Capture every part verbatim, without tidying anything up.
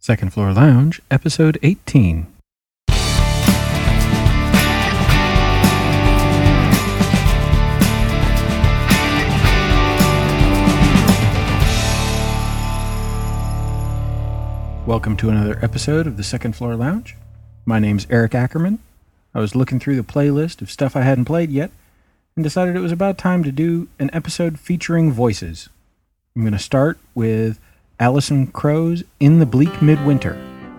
Second Floor Lounge, Episode eighteen. Welcome to another episode of the Second Floor Lounge. My name's Eric Ackerman. I was looking through the playlist of stuff I hadn't played yet and decided it was about time to do an episode featuring voices. I'm going to start with Alison Krauss In the Bleak Midwinter.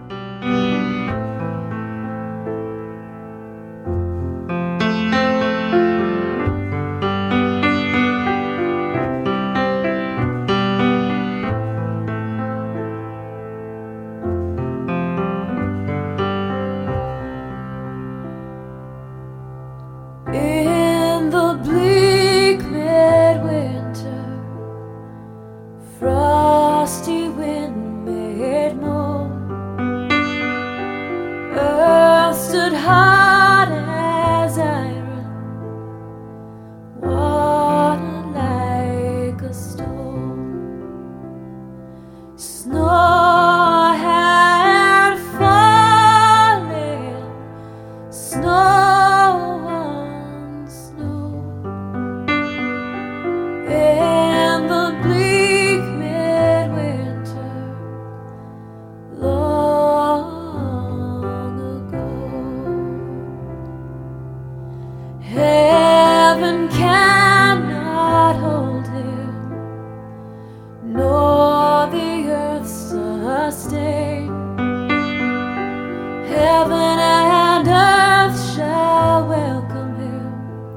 In the bleak midwinter, frosty wind made moan. Earth stood hard as iron, water like a stone. Snow had fallen, snow. In the bleak midwinter, long ago, heaven cannot hold him, nor the earth sustain. Heaven and earth shall welcome him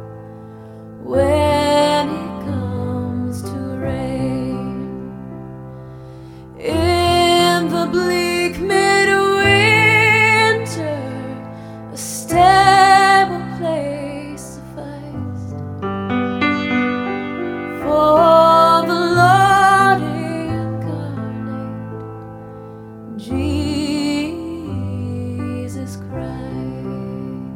when he comes to reign. In the bleak midwinter, a stable place sufficed for the Lord incarnate, Jesus Christ.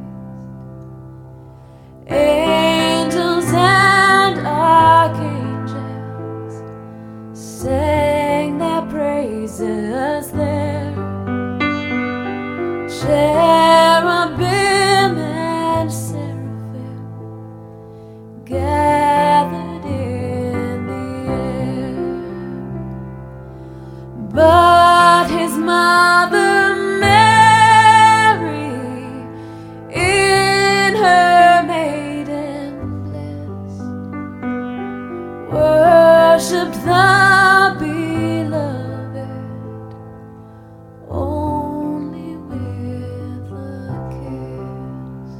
Angels and archangels sang their praises there. Cherubim and seraphim gathered in the air, but his mother Mary, in her maiden bliss, worshipped the beloved only with a kiss.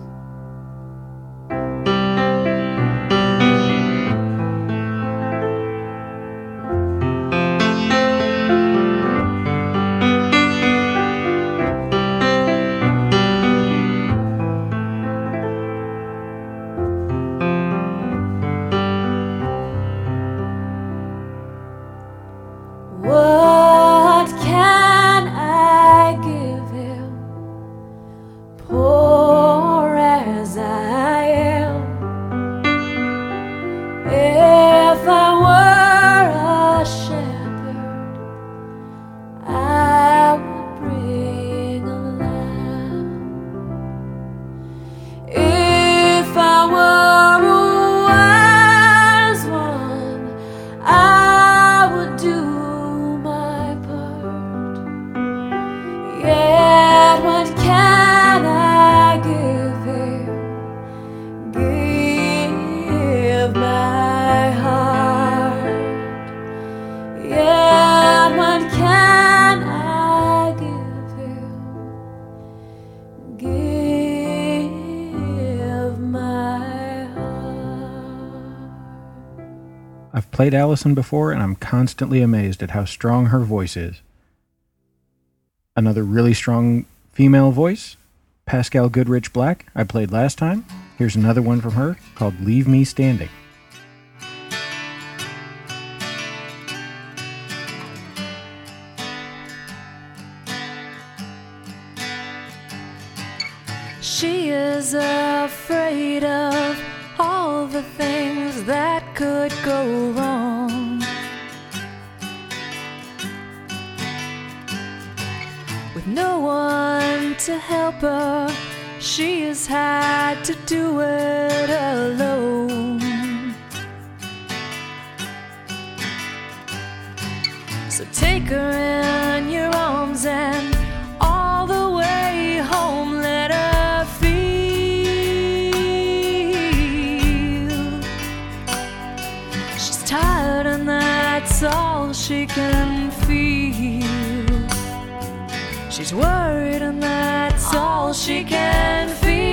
What can I give him, poor as I am? If I were a shepherd, I would bring a lamb. If I were a wise one, I would do my part. Yet what can I give him? Give my heart. Yet what can I give him? Give my heart. I've played Alison before, and I'm constantly amazed at how strong her voice is. Another really strong female voice, Pascal Goodrich Black, I played last time. Here's another one from her called Leave Me Standing. She is afraid of all the things that could go wrong. with no one to help her. She has had to do it alone. So take her in your arms and all the way home let her feel she's tired and that's all she can feel. She's worried and that's all she can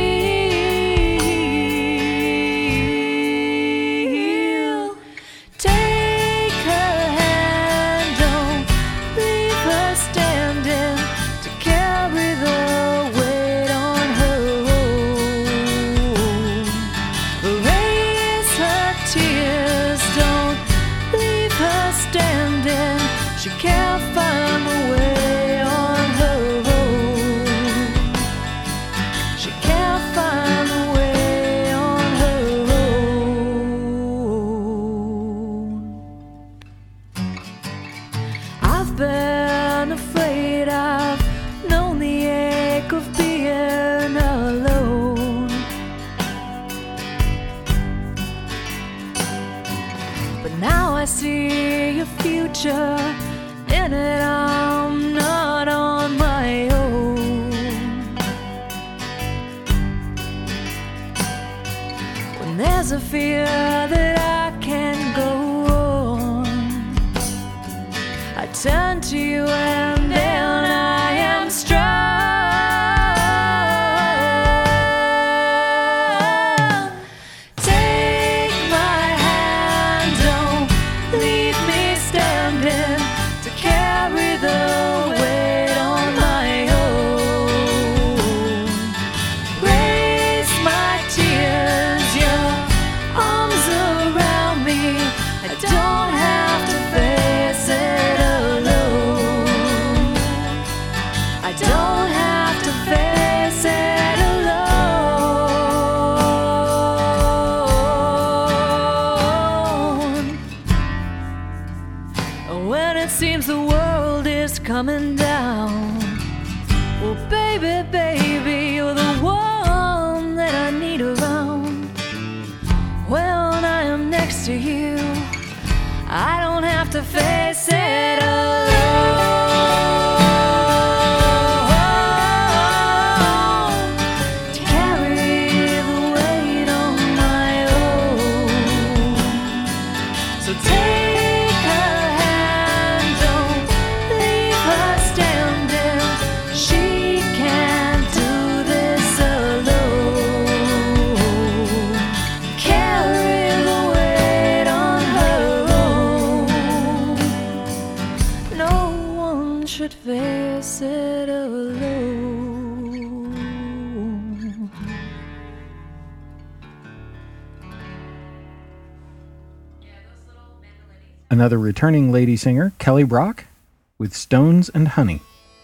feel. Take her hand, don't leave her standing to carry the weight on her own. Erase her tears, don't leave her standing. She can't find the way. Been afraid, I've known the ache of being alone. But now I see a future in it, I'm not on my own. When there's a fear that I can't go on, I turn to you and then I am strong. Take my hand, don't leave me standing to carry the weight on my own. Raise my tears, your arms around me. I don't have to face it. I don't have to face it alone. When it seems the world is coming down, well, baby, baby, you're the one that I need around. When I am next to you, I don't have to face it alone. Should face it alone. Another returning lady singer, Kelly Brock, with Stones and Honey.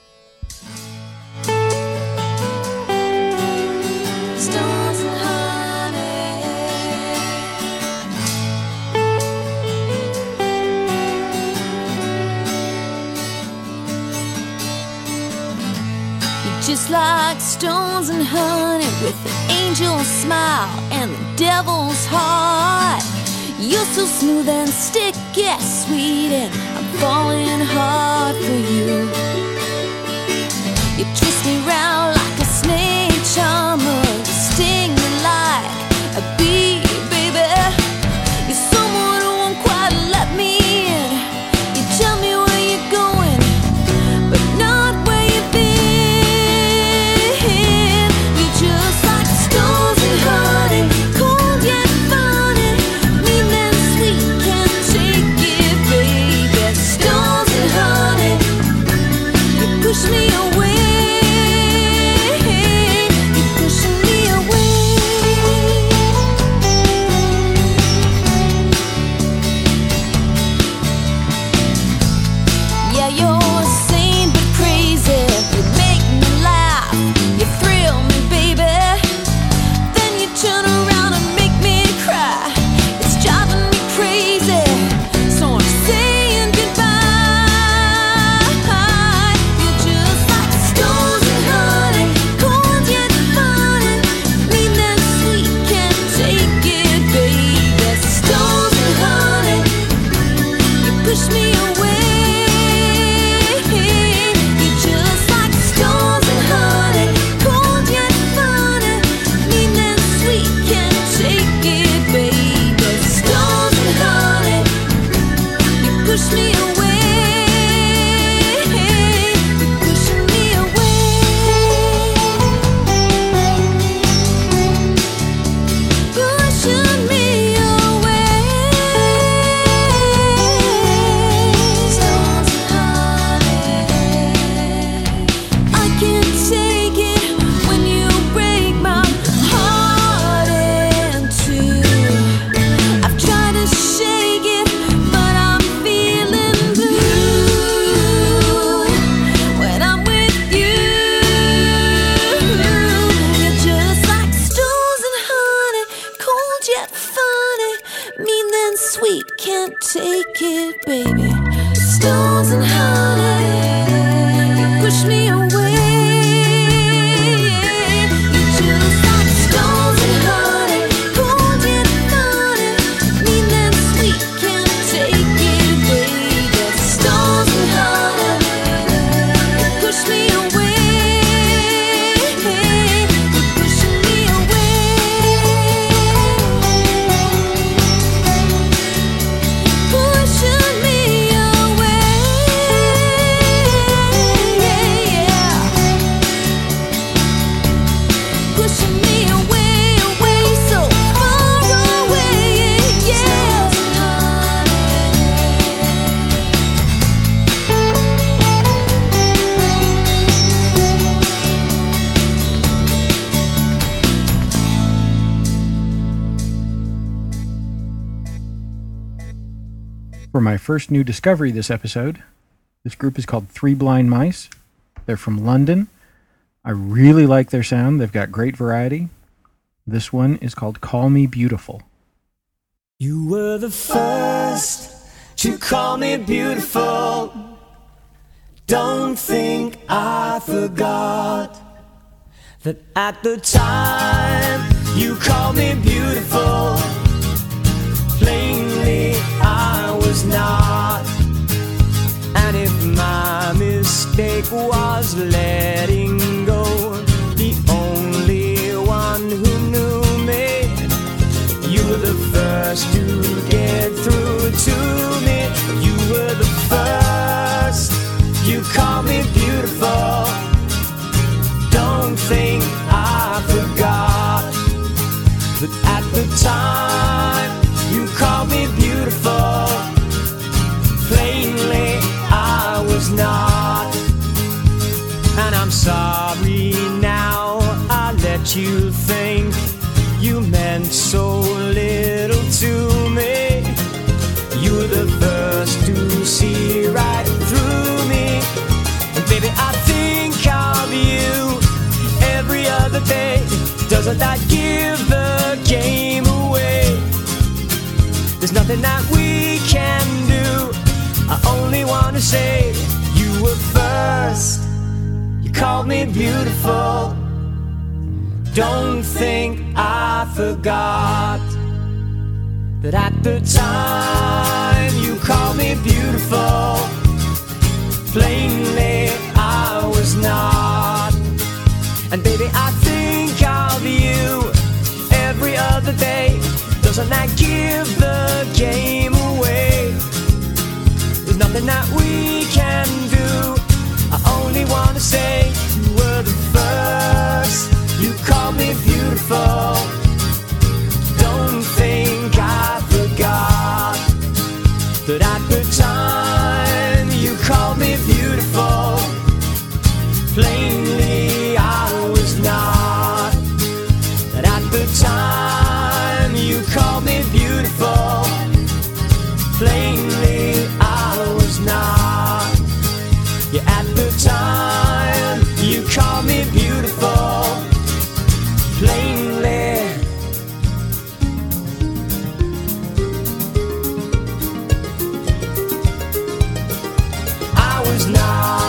Stones and honey. You're just like stones and honey, with an angel's smile and the devil's heart. You're so smooth and sticky, sweet, and I'm falling hard for you. You twist me round like a snake charmer, you sting me like a bee, baby. You're someone who won't quite let me in. You tell me where you're going, but not where you've been. You're just like stones and honey, cold yet funny, mean and sweet, can't take it, baby. Stones and honey, you push me away. For my first new discovery this episode, this group is called Three Blind Mice. They're from London. I really like their sound. They've got great variety. This one is called Call Me Beautiful. You were the first to call me beautiful. Don't think I forgot that at the time you called me beautiful. Plainly I was not. And if my mistake was letting go the only one who knew me, you were the first to get through to me. You were the first. You call me beautiful. Don't think I forgot that at the time you called me beautiful. Plainly I was not. And I'm sorry now I let you think you meant so little to me. You were the first to see right through me. And baby, I think of you every other day. Doesn't that give the game away? There's nothing that we can do. I only want to say you were first. You called me beautiful. Don't think I forgot that at the time you called me beautiful. Plainly I was not. And baby, I think of you every other day. Doesn't that give the game away? There's nothing that we can do. I only want to say you were the first. You called me beautiful. Don't think I forgot that at the time you called me beautiful. Plainly I was not. That at the time you called me beautiful. Plainly I was not. Yeah, at the time you called me beautiful. Plainly I was not.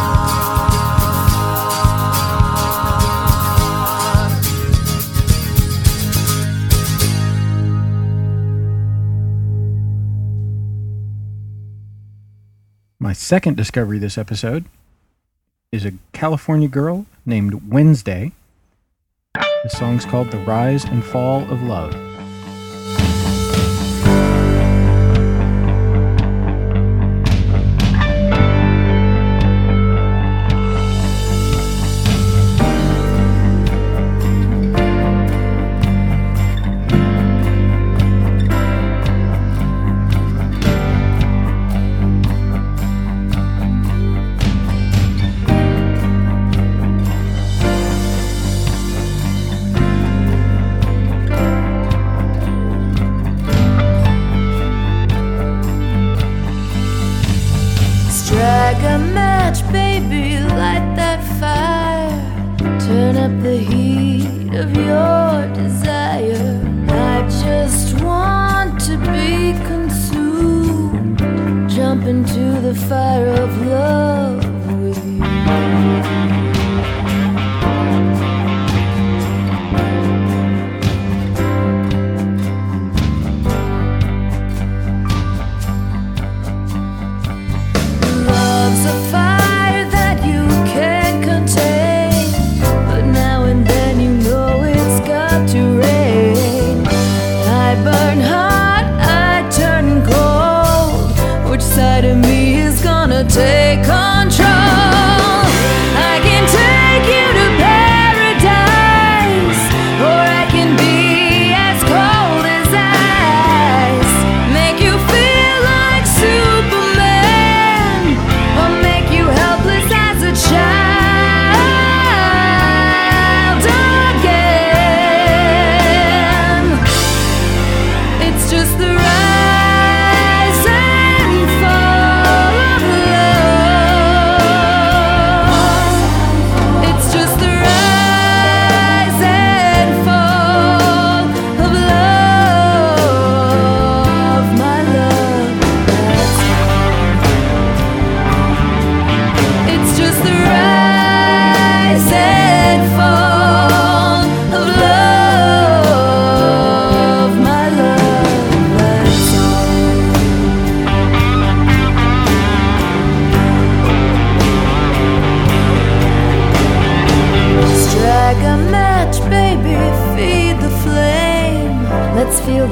My second discovery this episode is a California girl named Wednesday. The song's called The Rise and Fall of Love.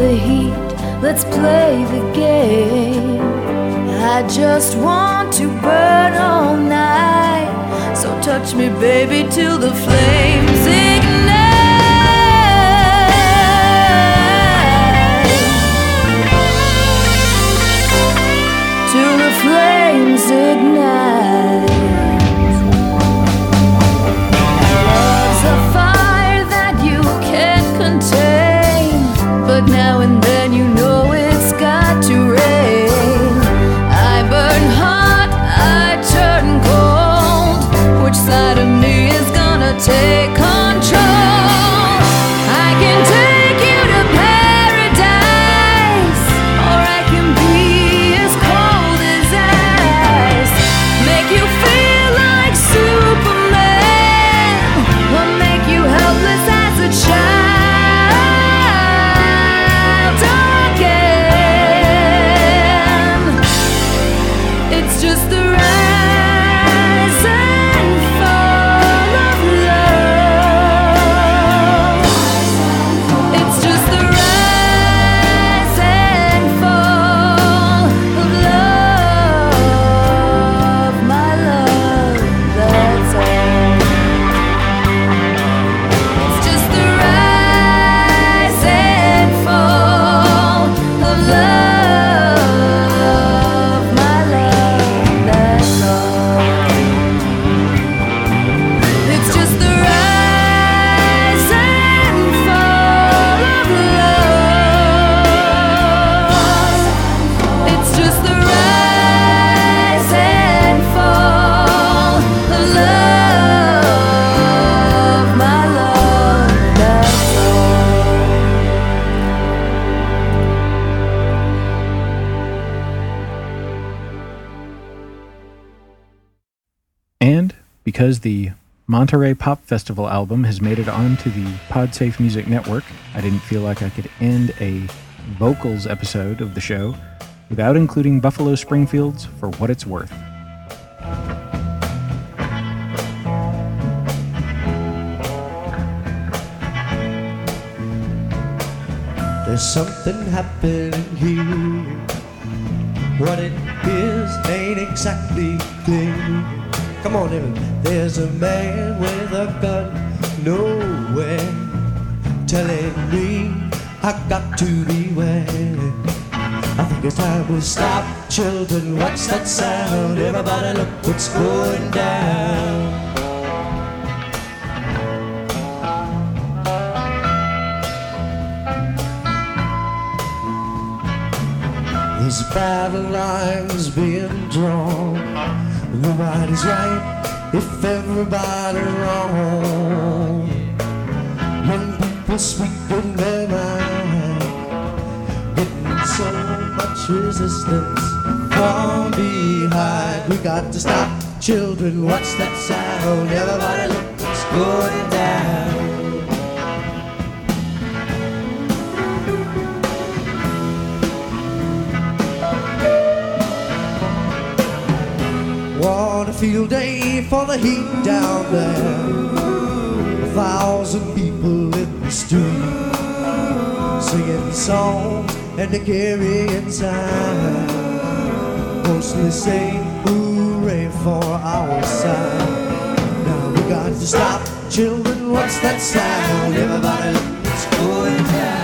the heat, let's play the game. I just want to burn all night, so touch me, baby, till the flames ignite. Till the flames ignite. Love's a fire that you can't contain, but now and then you know it's got to rain. I burn hot, I turn cold. Which side of me is gonna take control? I can take you to paradise, or I can be as cold as ice. Make you feel like Superman, or make you helpless as a child again. It's just the rise and fall of love. It's just the rise and fall of love, my love, that's all. It's just the rise and fall of love, my love, that's all. It's just the rise and fall of love. It's just the rise and fall of love, my love, that's all. And because the Monterey Pop Festival album has made it onto the Podsafe Music Network, I didn't feel like I could end a vocals episode of the show without including Buffalo Springfield's For What It's Worth. There's something happening here. What it is ain't exactly clear. Come on, Evan. There's a man with a gun nowhere, telling me I got to beware. I think it's time we stop. Children, what's that sound? Everybody look what's going down. There's battle lines being drawn. Nobody's right if everybody wrong. Young people speaking their mind, getting so much resistance from behind. We got to stop. Children, what's that sound? Everybody look what's going down. What a field day for the heat down there. A thousand people in the street, singing songs and they're carrying signs, mostly saying hooray for our side. Now we got to stop. Children, what's that sound? Everybody look what's going down.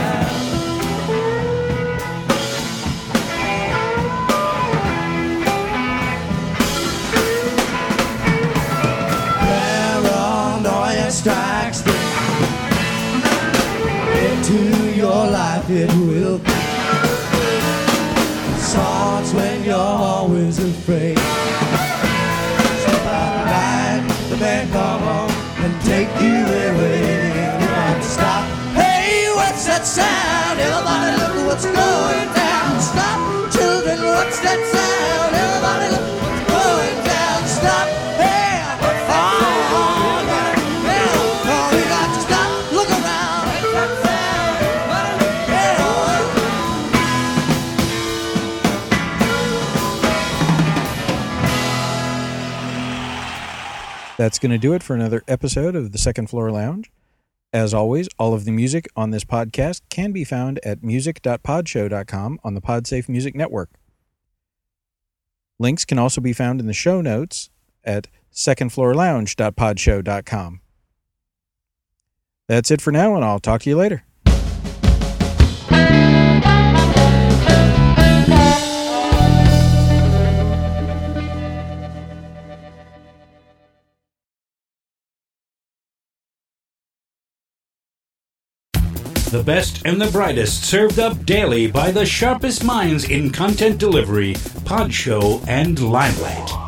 Strikes into your life, it will. Songs when you're always afraid. Step out of line, the man come on and take you away. You got to stop. Hey, what's that sound? Everybody look at what's going down. Stop, children, what's that sound? Everybody look at what's going down. Stop. Hey, That's going to do it for another episode of the Second Floor Lounge. As always, all of the music on this podcast can be found at music dot podshow dot com on the Podsafe Music Network. Links can also be found in the show notes at second floor lounge dot podshow dot com. That's it for now, and I'll talk to you later. The best and the brightest served up daily by the sharpest minds in content delivery, Podshow, and Limelight.